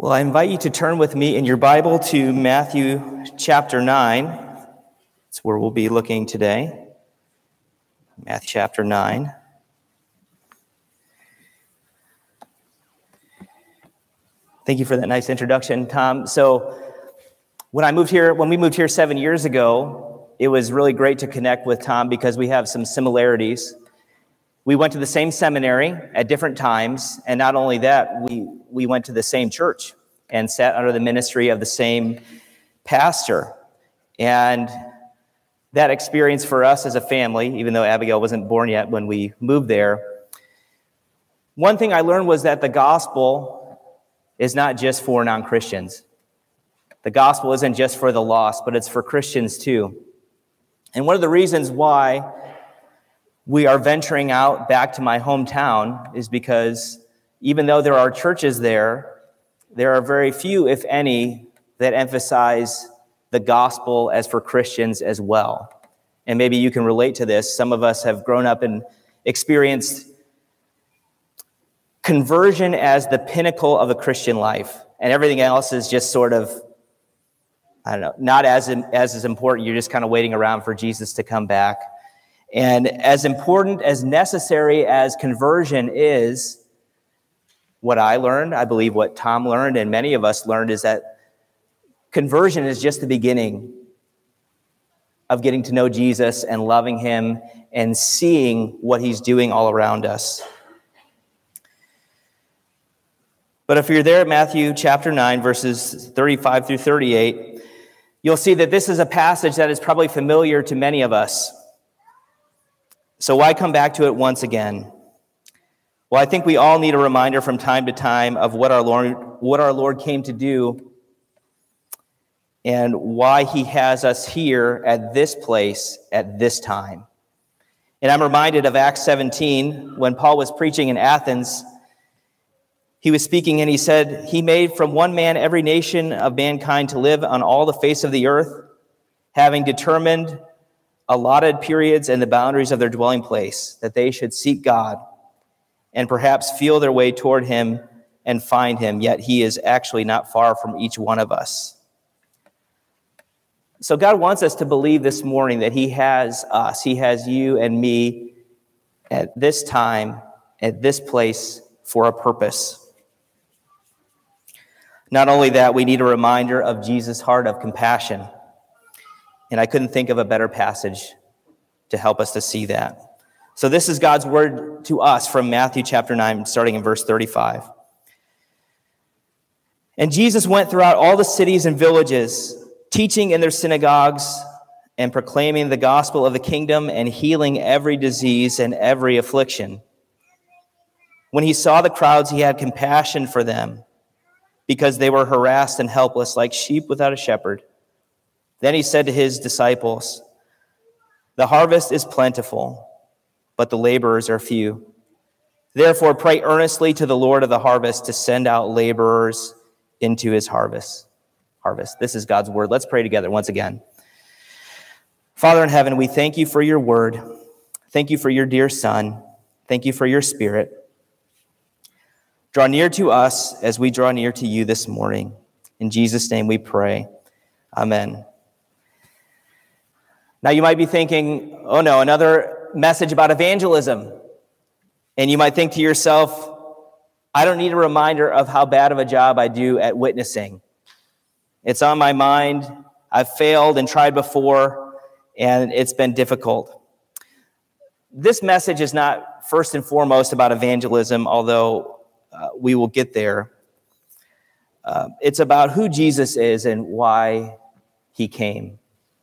Well, I invite you to turn with me in your Bible to Matthew chapter 9. That's where we'll be looking today. Matthew chapter 9. Thank you for that nice introduction, Tom. So when we moved here 7 years ago, it was really great to connect with Tom because we have some similarities. We went to the same seminary at different times, and not only that, we went to the same church and sat under the ministry of the same pastor. And that experience for us as a family, even though Abigail wasn't born yet when we moved there, one thing I learned was that the gospel is not just for non-Christians. The gospel isn't just for the lost, but it's for Christians too. And one of the reasons why we are venturing out back to my hometown is because even though there are churches there are very few, if any, that emphasize the gospel as for Christians as well. And maybe you can relate to this. Some of us have grown up and experienced conversion as the pinnacle of a Christian life. And everything else is just sort of, not as important. You're just kind of waiting around for Jesus to come back. And as important, as necessary as conversion is, what I learned, I believe what Tom learned, and many of us learned, is that conversion is just the beginning of getting to know Jesus and loving him and seeing what he's doing all around us. But if you're there at Matthew chapter 9, verses 35 through 38, you'll see that this is a passage that is probably familiar to many of us. So why come back to it once again? Well, I think we all need a reminder from time to time of what our Lord came to do and why he has us here at this place at this time. And I'm reminded of Acts 17, when Paul was preaching in Athens. He was speaking and he said, he made from one man every nation of mankind to live on all the face of the earth, having determined allotted periods and the boundaries of their dwelling place, that they should seek God and perhaps feel their way toward him and find him, yet he is actually not far from each one of us. So God wants us to believe this morning that he has us, he has you and me at this time, at this place, for a purpose. Not only that, we need a reminder of Jesus' heart of compassion. And I couldn't think of a better passage to help us to see that. So this is God's word to us from Matthew chapter 9, starting in verse 35. And Jesus went throughout all the cities and villages, teaching in their synagogues and proclaiming the gospel of the kingdom and healing every disease and every affliction. When he saw the crowds, he had compassion for them because they were harassed and helpless like sheep without a shepherd. Then he said to his disciples, "The harvest is plentiful, but the laborers are few. Therefore, pray earnestly to the Lord of the harvest to send out laborers into his harvest." This is God's word. Let's pray together once again. Father in heaven, we thank you for your word. Thank you for your dear Son. Thank you for your Spirit. Draw near to us as we draw near to you this morning. In Jesus' name we pray. Amen. Now you might be thinking, oh no, another message about evangelism. And you might think to yourself, I don't need a reminder of how bad of a job I do at witnessing. It's on my mind. I've failed and tried before, and it's been difficult. This message is not first and foremost about evangelism, although we will get there. It's about who Jesus is and why he came.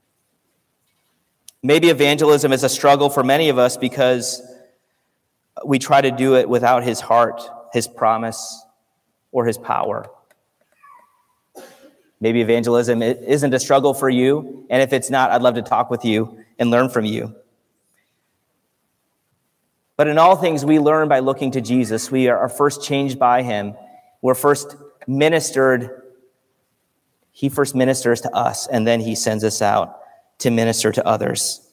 Maybe evangelism is a struggle for many of us because we try to do it without his heart, his promise, or his power. Maybe evangelism isn't a struggle for you, and if it's not, I'd love to talk with you and learn from you. But in all things, we learn by looking to Jesus. We are first changed by him. We're first ministered. He first ministers to us, and then he sends us out to minister to others.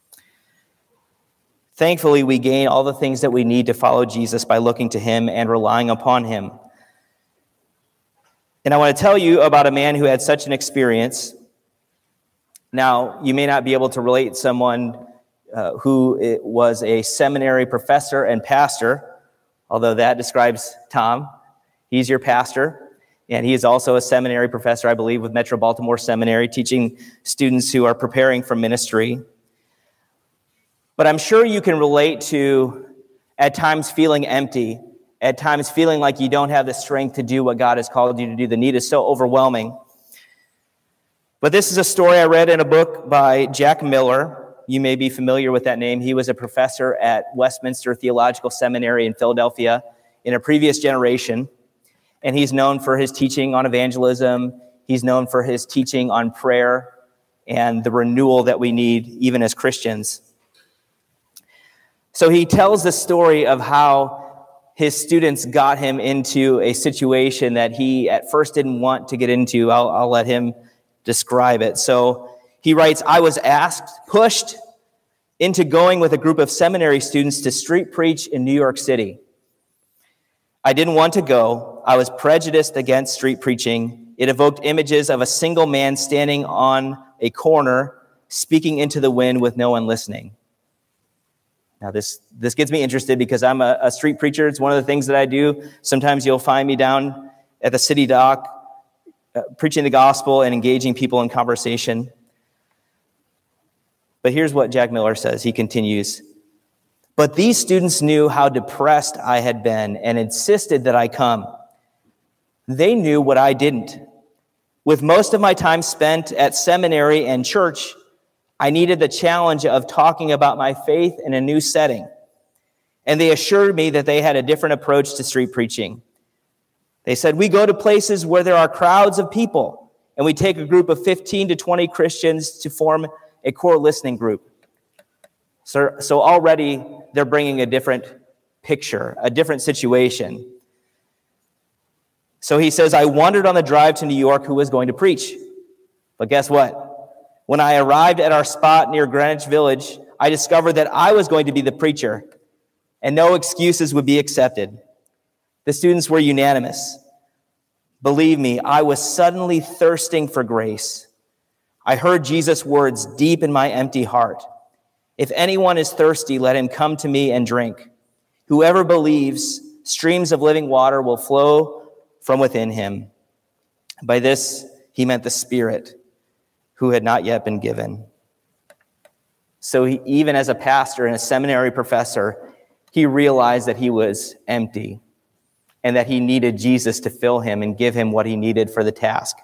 Thankfully, we gain all the things that we need to follow Jesus by looking to him and relying upon him. And I want to tell you about a man who had such an experience. Now, you may not be able to relate someone who was a seminary professor and pastor, although that describes Tom. He's your pastor, and he is also a seminary professor, I believe, with Metro Baltimore Seminary, teaching students who are preparing for ministry. But I'm sure you can relate to, at times, feeling empty, at times feeling like you don't have the strength to do what God has called you to do. The need is so overwhelming. But this is a story I read in a book by Jack Miller. You may be familiar with that name. He was a professor at Westminster Theological Seminary in Philadelphia in a previous generation. And he's known for his teaching on evangelism. He's known for his teaching on prayer and the renewal that we need even as Christians. So he tells the story of how his students got him into a situation that he at first didn't want to get into. I'll let him describe it. So he writes, I was pushed into going with a group of seminary students to street preach in New York City. I didn't want to go. I was prejudiced against street preaching. It evoked images of a single man standing on a corner, speaking into the wind with no one listening. Now, this gets me interested because I'm a street preacher. It's one of the things that I do. Sometimes you'll find me down at the city dock preaching the gospel and engaging people in conversation. But here's what Jack Miller says. He continues, but these students knew how depressed I had been and insisted that I come. They knew what I didn't. With most of my time spent at seminary and church, I needed the challenge of talking about my faith in a new setting. And they assured me that they had a different approach to street preaching. They said, we go to places where there are crowds of people, and we take a group of 15 to 20 Christians to form a core listening group. So already they're bringing a different picture, a different situation. So he says, I wondered on the drive to New York who was going to preach. But guess what? When I arrived at our spot near Greenwich Village, I discovered that I was going to be the preacher, and no excuses would be accepted. The students were unanimous. Believe me, I was suddenly thirsting for grace. I heard Jesus' words deep in my empty heart. If anyone is thirsty, let him come to me and drink. Whoever believes, streams of living water will flow from within him. By this, he meant the Spirit, who had not yet been given. So even as a pastor and a seminary professor, he realized that he was empty and that he needed Jesus to fill him and give him what he needed for the task.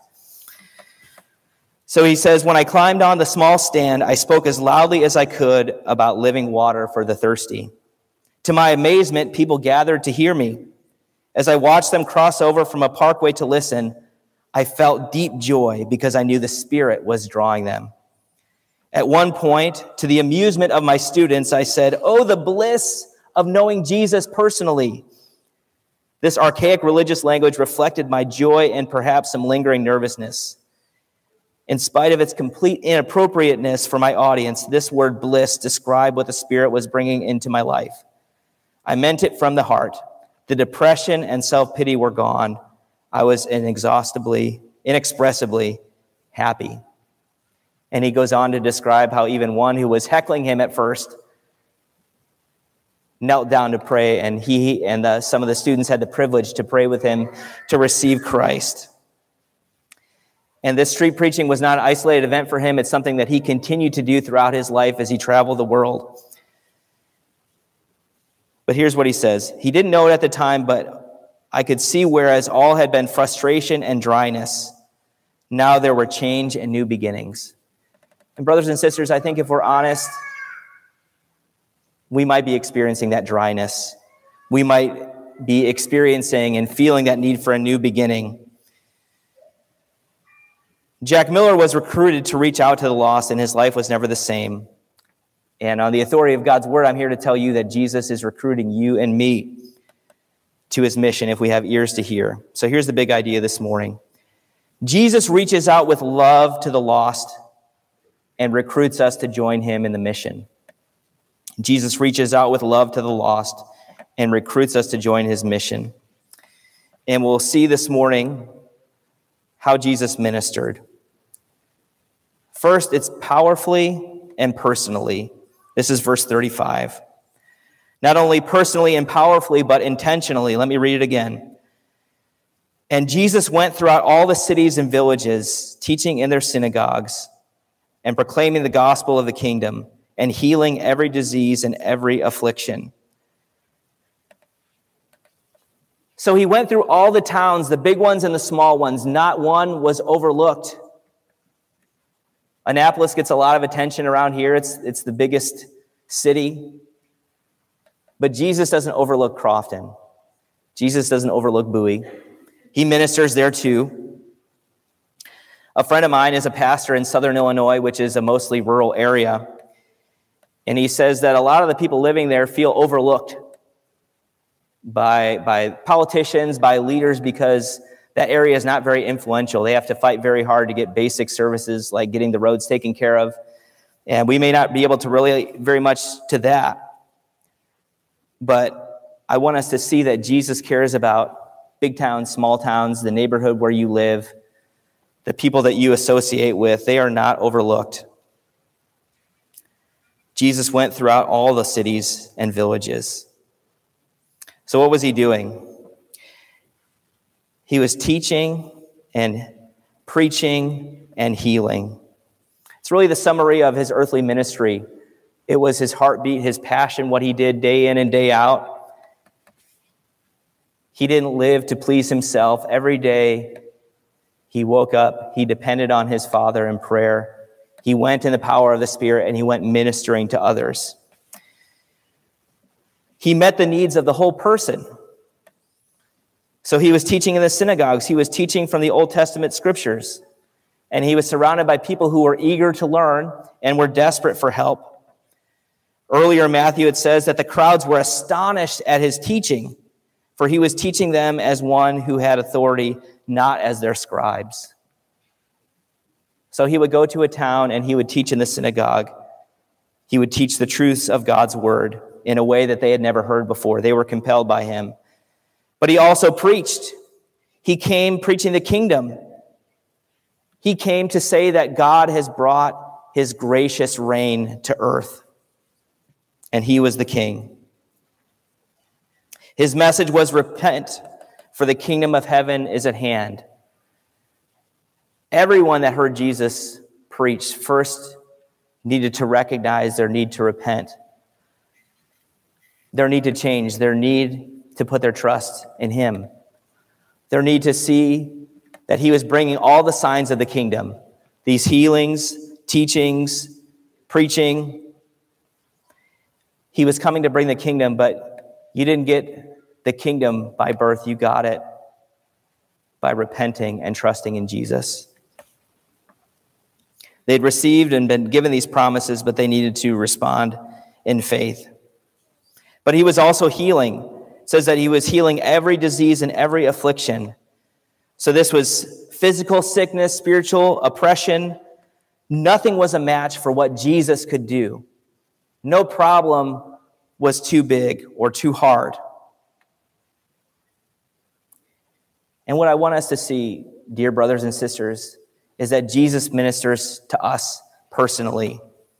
So he says, when I climbed on the small stand, I spoke as loudly as I could about living water for the thirsty. To my amazement, people gathered to hear me. As I watched them cross over from a parkway to listen, I felt deep joy because I knew the Spirit was drawing them. At one point, to the amusement of my students, I said, oh, the bliss of knowing Jesus personally. This archaic religious language reflected my joy and perhaps some lingering nervousness. In spite of its complete inappropriateness for my audience, this word bliss described what the Spirit was bringing into my life. I meant it from the heart. The depression and self-pity were gone. I was inexpressibly happy. And he goes on to describe how even one who was heckling him at first knelt down to pray, and he and some of the students had the privilege to pray with him to receive Christ. And this street preaching was not an isolated event for him. It's something that he continued to do throughout his life as he traveled the world. But here's what he says. He didn't know it at the time, but I could see whereas all had been frustration and dryness, now there were change and new beginnings. And brothers and sisters, I think if we're honest, we might be experiencing that dryness. We might be experiencing and feeling that need for a new beginning. Jack Miller was recruited to reach out to the lost, and his life was never the same. And on the authority of God's word, I'm here to tell you that Jesus is recruiting you and me to his mission if we have ears to hear. So here's the big idea this morning. Jesus reaches out with love to the lost and recruits us to join him in the mission. Jesus reaches out with love to the lost and recruits us to join his mission. And we'll see this morning how Jesus ministered. First, it's powerfully and personally. This is verse 35. Not only personally and powerfully, but intentionally. Let me read it again. And Jesus went throughout all the cities and villages, teaching in their synagogues and proclaiming the gospel of the kingdom and healing every disease and every affliction. So he went through all the towns, the big ones and the small ones. Not one was overlooked. Annapolis gets a lot of attention around here. It's the biggest city. But Jesus doesn't overlook Crofton. Jesus doesn't overlook Bowie. He ministers there too. A friend of mine is a pastor in Southern Illinois, which is a mostly rural area. And he says that a lot of the people living there feel overlooked by politicians, by leaders, because that area is not very influential. They have to fight very hard to get basic services like getting the roads taken care of. And we may not be able to relate very much to that. But I want us to see that Jesus cares about big towns, small towns, the neighborhood where you live, the people that you associate with. They are not overlooked. Jesus went throughout all the cities and villages. So what was he doing? He was teaching and preaching and healing. It's really the summary of his earthly ministry. It was his heartbeat, his passion, what he did day in and day out. He didn't live to please himself. Every day he woke up, he depended on his Father in prayer. He went in the power of the Spirit, and he went ministering to others. He met the needs of the whole person. So he was teaching in the synagogues. He was teaching from the Old Testament scriptures. And he was surrounded by people who were eager to learn and were desperate for help. Earlier in Matthew, it says that the crowds were astonished at his teaching, for he was teaching them as one who had authority, not as their scribes. So he would go to a town and he would teach in the synagogue. He would teach the truths of God's word in a way that they had never heard before. They were compelled by him. But he also preached. He came preaching the kingdom. He came to say that God has brought his gracious reign to earth. And he was the king. His message was, repent, for the kingdom of heaven is at hand. Everyone that heard Jesus preach first needed to recognize their need to repent, their need to change, their need to put their trust in him, their need to see that he was bringing all the signs of the kingdom, these healings, teachings, preaching. He was coming to bring the kingdom, but you didn't get the kingdom by birth. You got it by repenting and trusting in Jesus. They'd received and been given these promises, but they needed to respond in faith. But he was also healing. It says that he was healing every disease and every affliction. So this was physical sickness, spiritual oppression. Nothing was a match for what Jesus could do. No problem was too big or too hard. And what I want us to see, dear brothers and sisters, is that Jesus ministers to us personally.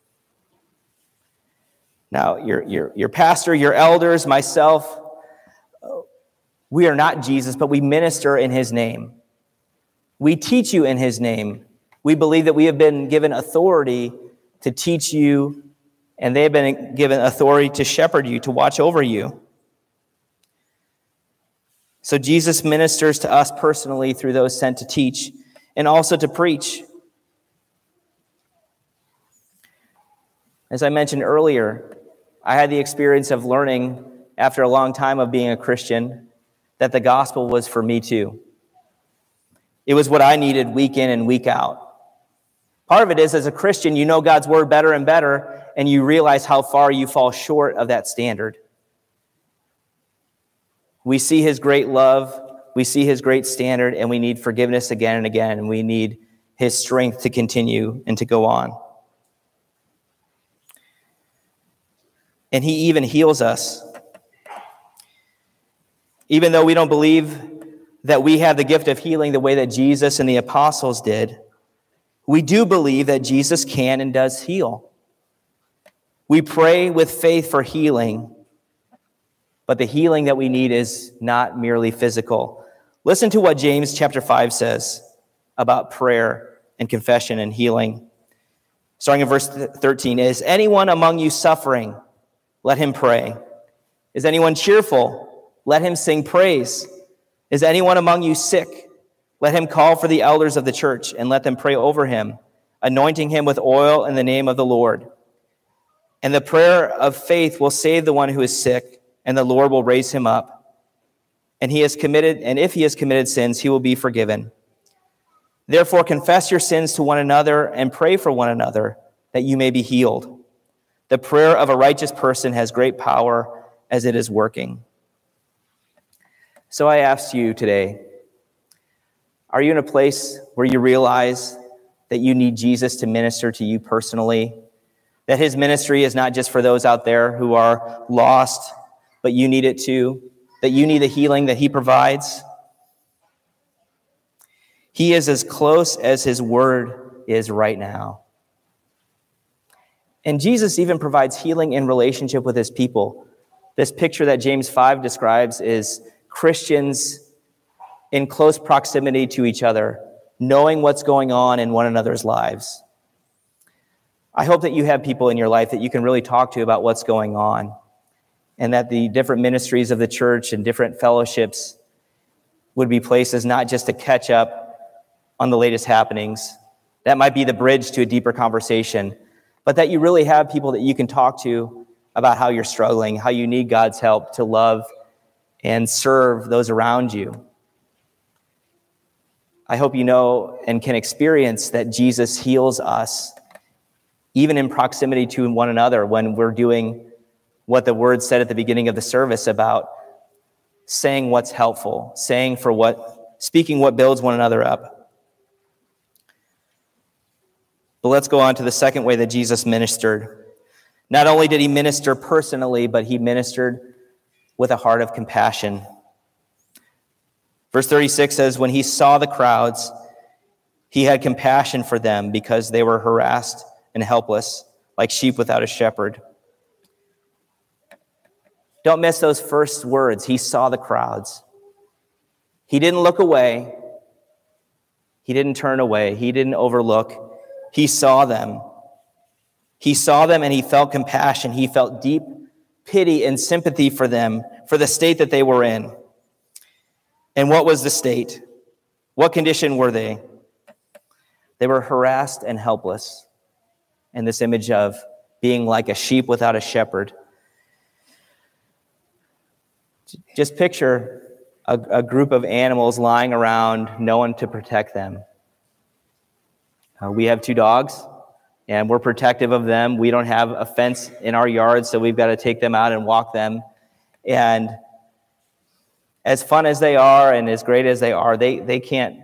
Now, your pastor, your elders, myself, we are not Jesus, but we minister in his name. We teach you in his name. We believe that we have been given authority to teach you, and they have been given authority to shepherd you, to watch over you. So Jesus ministers to us personally through those sent to teach and also to preach. As I mentioned earlier, I had the experience of learning after a long time of being a Christian that the gospel was for me too. It was what I needed week in and week out. Part of it is, as a Christian, you know God's word better and better, and you realize how far you fall short of that standard. We see his great love, we see his great standard, and we need forgiveness again and again, and we need his strength to continue and to go on. And he even heals us. Even though we don't believe that we have the gift of healing the way that Jesus and the apostles did, we do believe that Jesus can and does heal. We pray with faith for healing, but the healing that we need is not merely physical. Listen to what James chapter 5 says about prayer and confession and healing. Starting in verse 13, is anyone among you suffering? Let him pray. Is anyone cheerful? Let him sing praise. Is anyone among you sick? Let him call for the elders of the church and let them pray over him, anointing him with oil in the name of the Lord. And the prayer of faith will save the one who is sick, and the Lord will raise him up. And if he has committed sins, he will be forgiven. Therefore, confess your sins to one another and pray for one another that you may be healed. The prayer of a righteous person has great power as it is working. So I ask you today, are you in a place where you realize that you need Jesus to minister to you personally? That his ministry is not just for those out there who are lost, but you need it too? That you need the healing that he provides? He is as close as his word is right now. And Jesus even provides healing in relationship with his people. This picture that James 5 describes is Christians in close proximity to each other, knowing what's going on in one another's lives. I hope that you have people in your life that you can really talk to about what's going on, and that the different ministries of the church and different fellowships would be places not just to catch up on the latest happenings. That might be the bridge to a deeper conversation, but that you really have people that you can talk to about how you're struggling, how you need God's help to love and serve those around you. I hope you know and can experience that Jesus heals us, even in proximity to one another, when we're doing what the word said at the beginning of the service about saying what's helpful, speaking what builds one another up. But let's go on to the second way that Jesus ministered. Not only did he minister personally, but he ministered with a heart of compassion. Verse 36 says, when he saw the crowds, he had compassion for them because they were harassed and helpless, like sheep without a shepherd. Don't miss those first words. He saw the crowds. He didn't look away. He didn't turn away. He didn't overlook. He saw them. He saw them and he felt compassion. He felt deep pity and sympathy for them, for the state that they were in. And what was the state? What condition were they? They were harassed and helpless. And this image of being like a sheep without a shepherd. Just picture a group of animals lying around, no one to protect them. We have 2 dogs, and we're protective of them. We don't have a fence in our yard, so we've got to take them out and walk them. And as fun as they are and as great as they are, they can't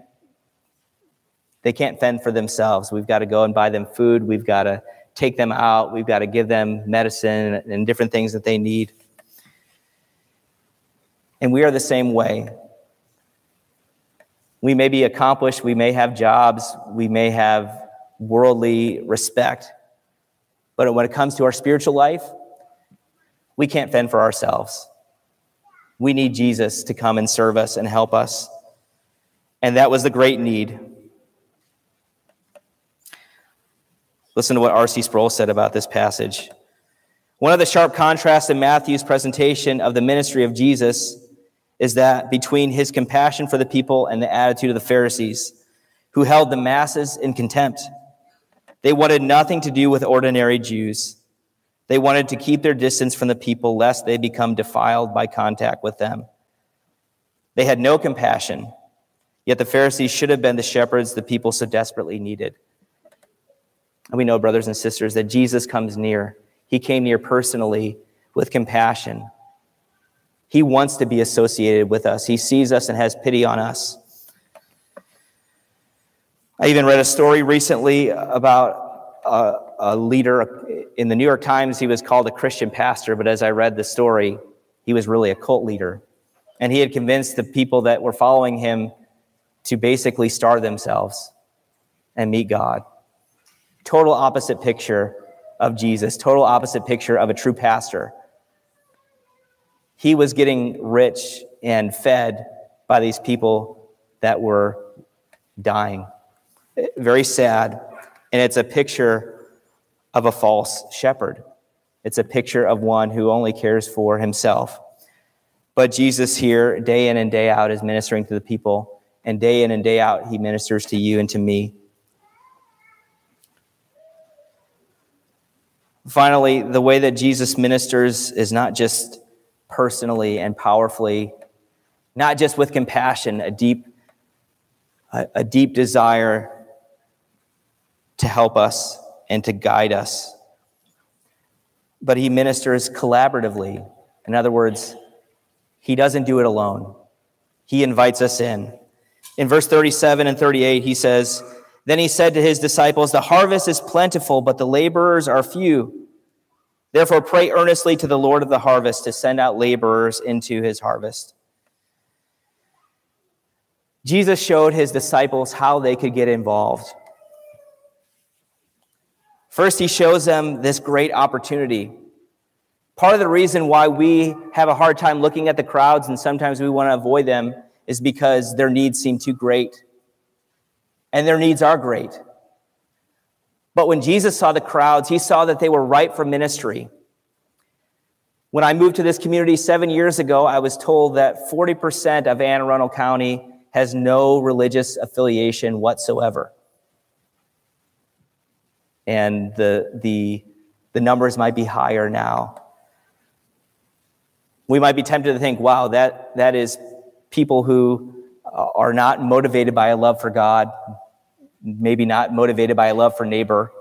fend for themselves. We've got to go and buy them food. We've got to take them out. We've got to give them medicine and different things that they need. And we are the same way. We may be accomplished, we may have jobs, we may have worldly respect, but when it comes to our spiritual life, we can't fend for ourselves. We need Jesus to come and serve us and help us. And that was the great need. Listen to what R.C. Sproul said about this passage. One of the sharp contrasts in Matthew's presentation of the ministry of Jesus is that between his compassion for the people and the attitude of the Pharisees, who held the masses in contempt. They wanted nothing to do with ordinary Jews. They wanted to keep their distance from the people, lest they become defiled by contact with them. They had no compassion, yet the Pharisees should have been the shepherds the people so desperately needed. And we know, brothers and sisters, that Jesus comes near. He came near personally with compassion. He wants to be associated with us. He sees us and has pity on us. I even read a story recently about a leader in the New York Times. He was called a Christian pastor, but as I read the story, he was really a cult leader. And he had convinced the people that were following him to basically starve themselves and meet God. Total opposite picture of Jesus, total opposite picture of a true pastor. He was getting rich and fed by these people that were dying. Very sad. And it's a picture of a false shepherd. It's a picture of one who only cares for himself. But Jesus here, day in and day out, is ministering to the people. And day in and day out, he ministers to you and to me. Finally, the way that Jesus ministers is not just personally and powerfully, not just with compassion, a deep desire to help us and to guide us, but he ministers collaboratively. In other words, he doesn't do it alone. He invites us in. In verse 37 and 38, he says, "Then he said to his disciples, 'The harvest is plentiful, but the laborers are few. Therefore pray earnestly to the Lord of the harvest to send out laborers into his harvest.'" Jesus showed his disciples how they could get involved. First, he shows them this great opportunity. Part of the reason why we have a hard time looking at the crowds and sometimes we want to avoid them is because their needs seem too great. And their needs are great. But when Jesus saw the crowds, he saw that they were ripe for ministry. When I moved to this community 7 years ago, I was told that 40% of Anne Arundel County has no religious affiliation whatsoever. And the numbers might be higher now. We might be tempted to think, wow, that is people who are not motivated by a love for God, maybe not motivated by a love for neighbor.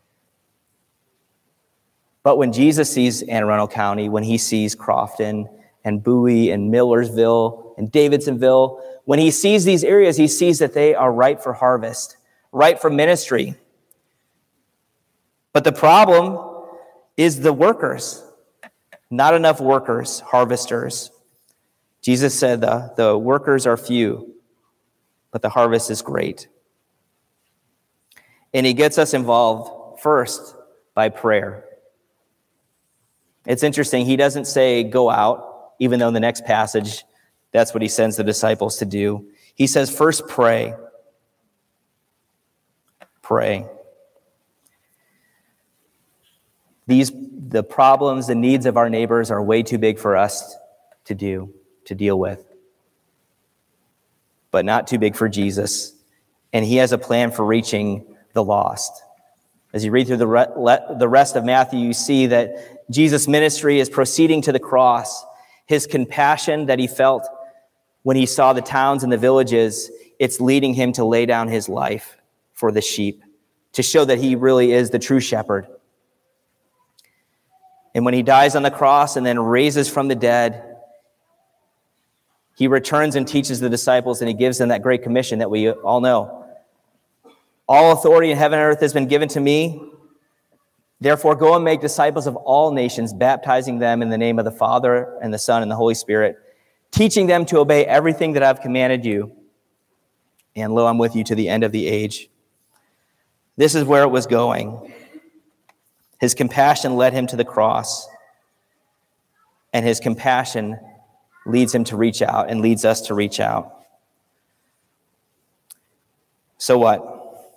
But when Jesus sees Anne Arundel County, when he sees Crofton and Bowie and Millersville and Davidsonville, when he sees these areas, he sees that they are ripe for harvest, ripe for ministry. But the problem is the workers. Not enough workers, harvesters. Jesus said the workers are few, but the harvest is great. And he gets us involved first by prayer. It's interesting, he doesn't say go out, even though in the next passage, that's what he sends the disciples to do. He says first pray. Pray. The problems, the needs of our neighbors are way too big for us to deal with. But not too big for Jesus. And he has a plan for reaching the lost. As you read through the rest of Matthew, you see that Jesus' ministry is proceeding to the cross. His compassion that he felt when he saw the towns and the villages, it's leading him to lay down his life for the sheep, to show that he really is the true shepherd. And when he dies on the cross and then raises from the dead, he returns and teaches the disciples, and he gives them that great commission that we all know. All authority in heaven and earth has been given to me. Therefore, go and make disciples of all nations, baptizing them in the name of the Father and the Son and the Holy Spirit, teaching them to obey everything that I've commanded you. And lo, I'm with you to the end of the age. This is where it was going. His compassion led him to the cross, and his compassion leads him to reach out and leads us to reach out. So what?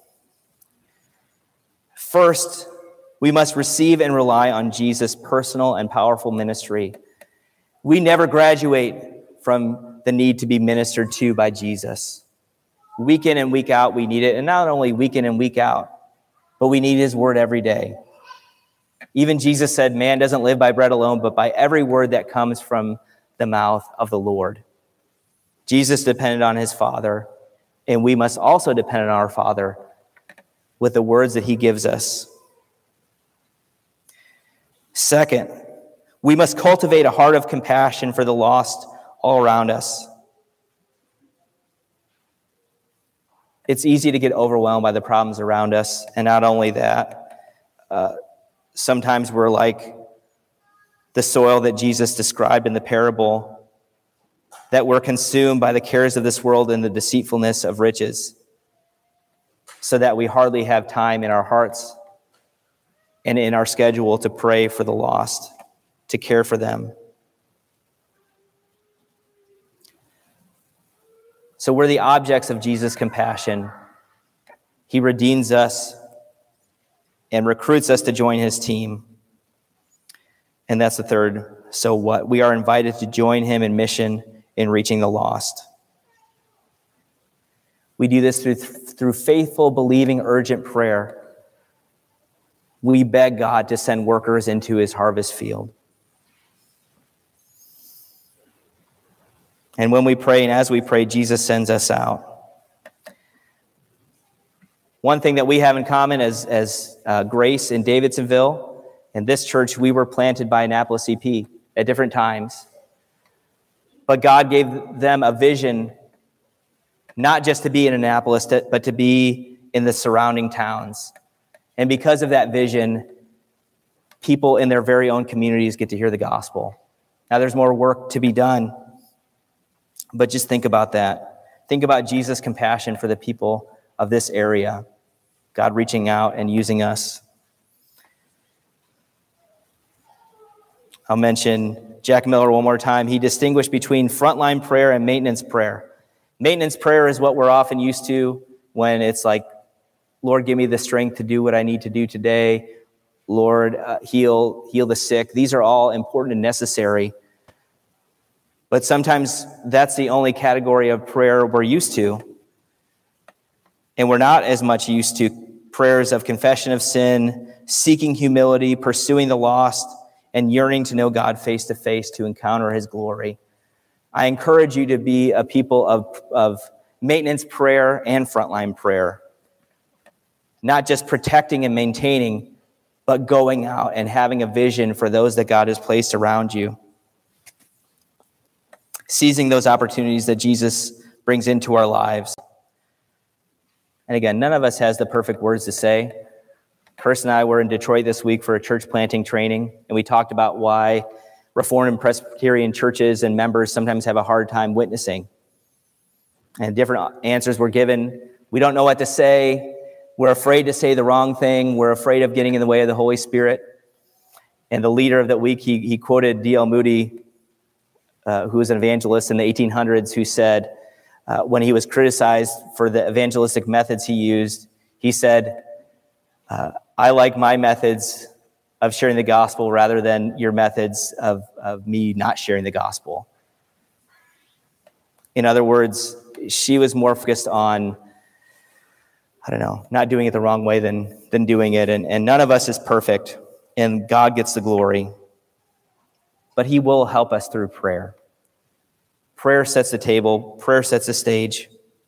First, we must receive and rely on Jesus' personal and powerful ministry. We never graduate from the need to be ministered to by Jesus. Week in and week out, we need it. And not only week in and week out, but we need his word every day. Even Jesus said, man doesn't live by bread alone, but by every word that comes from the mouth of the Lord. Jesus depended on his Father, and we must also depend on our Father with the words that he gives us. Second, we must cultivate a heart of compassion for the lost all around us. It's easy to get overwhelmed by the problems around us, and not only that, sometimes we're like the soil that Jesus described in the parable. that we're consumed by the cares of this world and the deceitfulness of riches, so that we hardly have time in our hearts and in our schedule to pray for the lost, to care for them. So we're the objects of Jesus' compassion. He redeems us and recruits us to join his team. And that's the third, so what? We are invited to join him in mission in reaching the lost. We do this through faithful, believing, urgent prayer. We beg God to send workers into his harvest field. And when we pray, and as we pray, Jesus sends us out. One thing that we have in common as Grace in Davidsonville, and this church, we were planted by Annapolis CP at different times. But God gave them a vision, not just to be in Annapolis, but to be in the surrounding towns. And because of that vision, people in their very own communities get to hear the gospel. Now, there's more work to be done, but just think about that. Think about Jesus' compassion for the people of this area, God reaching out and using us. I'll mention Jack Miller one more time. He distinguished between frontline prayer and maintenance prayer. Maintenance prayer is what we're often used to when it's like, Lord, give me the strength to do what I need to do today. Lord, heal the sick. These are all important and necessary. But sometimes that's the only category of prayer we're used to. And we're not as much used to prayers of confession of sin, seeking humility, pursuing the lost, and yearning to know God face to face to encounter his glory. I encourage you to be a people of maintenance prayer and frontline prayer. Not just protecting and maintaining, but going out and having a vision for those that God has placed around you. Seizing those opportunities that Jesus brings into our lives. And again, none of us has the perfect words to say. Kirsten and I were in Detroit this week for a church planting training, and we talked about why Reformed and Presbyterian churches and members sometimes have a hard time witnessing. And different answers were given. We don't know what to say. We're afraid to say the wrong thing. We're afraid of getting in the way of the Holy Spirit. And the leader of that week, he quoted D.L. Moody, who was an evangelist in the 1800s, who said, when he was criticized for the evangelistic methods he used, he said, I like my methods of sharing the gospel rather than your methods of me not sharing the gospel. In other words, she was more focused on, not doing it the wrong way than doing it. And none of us is perfect, and God gets the glory. But he will help us through prayer. Prayer sets the table. Prayer sets the stage.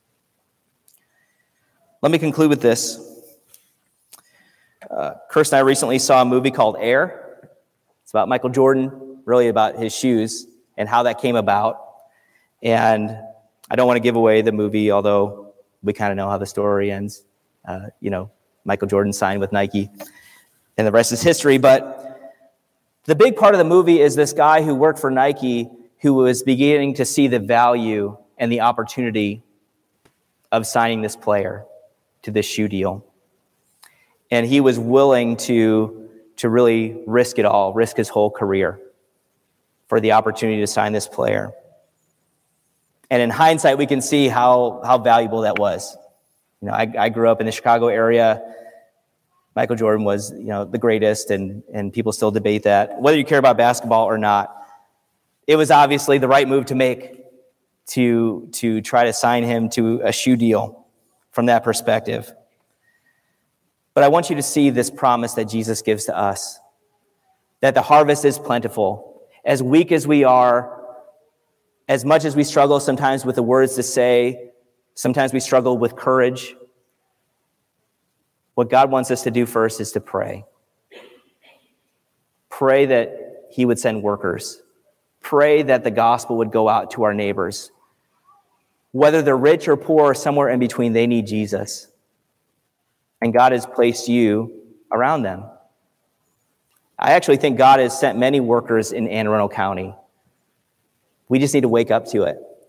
Let me conclude with this. Kirsten and I recently saw a movie called Air. It's about Michael Jordan, really about his shoes and how that came about. And I don't want to give away the movie, although we kind of know how the story ends. Michael Jordan signed with Nike, and the rest is history. But the big part of the movie is this guy who worked for Nike who was beginning to see the value and the opportunity of signing this player to this shoe deal. And he was willing to really risk it all, risk his whole career for the opportunity to sign this player. And in hindsight, we can see how valuable that was. I grew up in the Chicago area. Michael Jordan was, the greatest, and people still debate that. Whether you care about basketball or not, it was obviously the right move to make to try to sign him to a shoe deal from that perspective. But I want you to see this promise that Jesus gives to us, that the harvest is plentiful. As weak as we are, as much as we struggle sometimes with the words to say, sometimes we struggle with courage. What God wants us to do first is to pray. Pray that he would send workers. Pray that the gospel would go out to our neighbors. Whether they're rich or poor or somewhere in between, they need Jesus. And God has placed you around them. I actually think God has sent many workers in Anne Arundel County. We just need to wake up to it.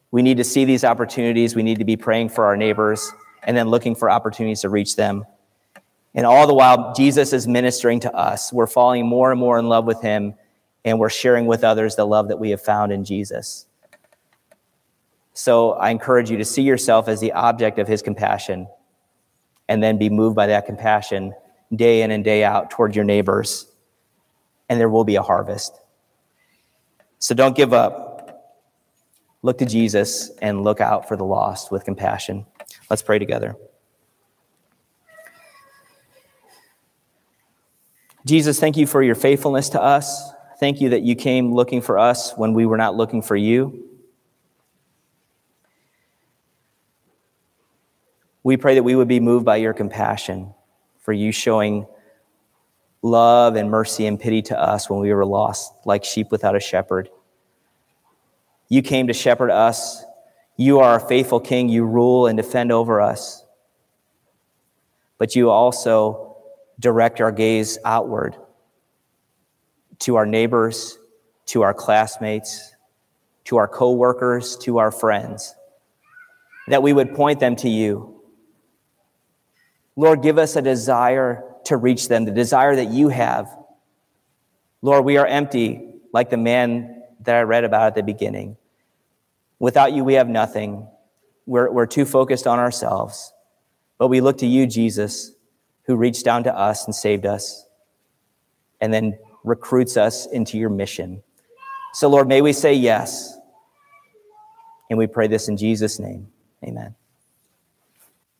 We need to see these opportunities. We need to be praying for our neighbors and then looking for opportunities to reach them. And all the while, Jesus is ministering to us. We're falling more and more in love with him, and we're sharing with others the love that we have found in Jesus. So I encourage you to see yourself as the object of his compassion and then be moved by that compassion day in and day out toward your neighbors, and there will be a harvest. So don't give up. Look to Jesus and look out for the lost with compassion. Let's pray together. Jesus, thank you for your faithfulness to us. Thank you that you came looking for us when we were not looking for you. We pray that we would be moved by your compassion, for you showing love and mercy and pity to us when we were lost, like sheep without a shepherd. You came to shepherd us. You are a faithful king. You rule and defend over us. But you also direct our gaze outward to our neighbors, to our classmates, to our co-workers, to our friends, that we would point them to you. Lord, give us a desire to reach them, the desire that you have. Lord, we are empty, like the man that I read about at the beginning. Without you, we have nothing. We're too focused on ourselves. But we look to you, Jesus, who reached down to us and saved us, and then recruits us into your mission. So, Lord, may we say yes. And we pray this in Jesus' name. Amen.